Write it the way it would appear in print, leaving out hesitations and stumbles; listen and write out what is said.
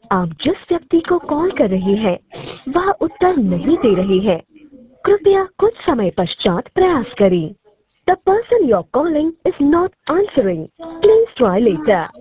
आप जिस व्यक्ति को कॉल कर रहे हैं वह उत्तर नहीं दे रहे हैं। कृपया कुछ समय पश्चात प्रयास करें। The person you're calling is not answering. Please try later.